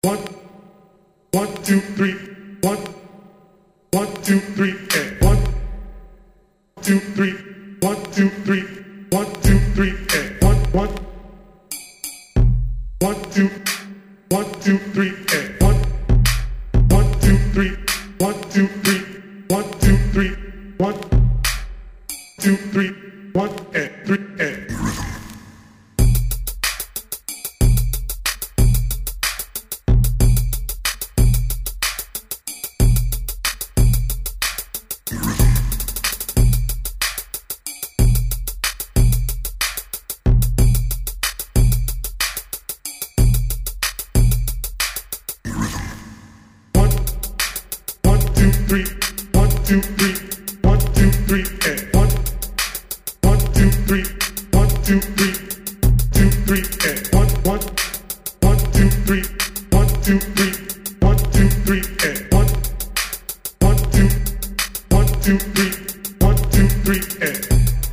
One, one, two, three, one, one, two, three, and one, two, three, one, two, three, one, two, three, and one, two, one, two, three, and one, two, three, one, two, three, one, two, three, one, two, three, one, and three, and. Three, one, two, three, one, two, three, and one, two, three, one, two, three, two, three, and one, two, three, one, two, three, one, two, three, and one, two, three, one, two, three, and.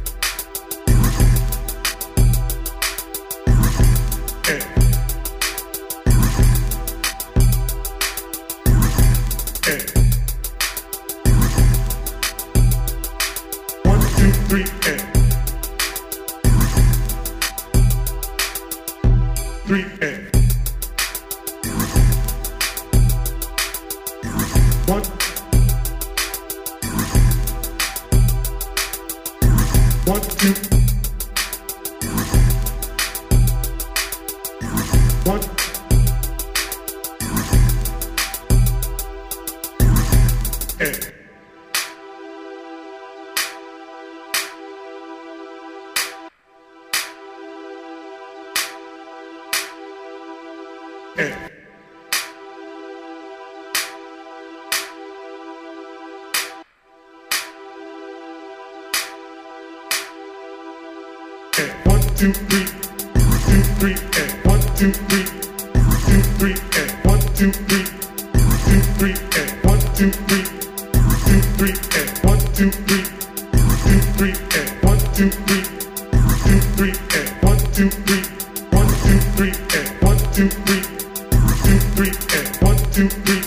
Three and three and one, one, two, one, and. And one, two, three, two, three, and one, two, three, two, three, and one, two, three, two, three, and one, two, three, two, three, and one, two, three, two, three, and one, two, three, two, three, and one, two, three, one, two, three, and one, two, three. 2, 3, and 1, 2, 3.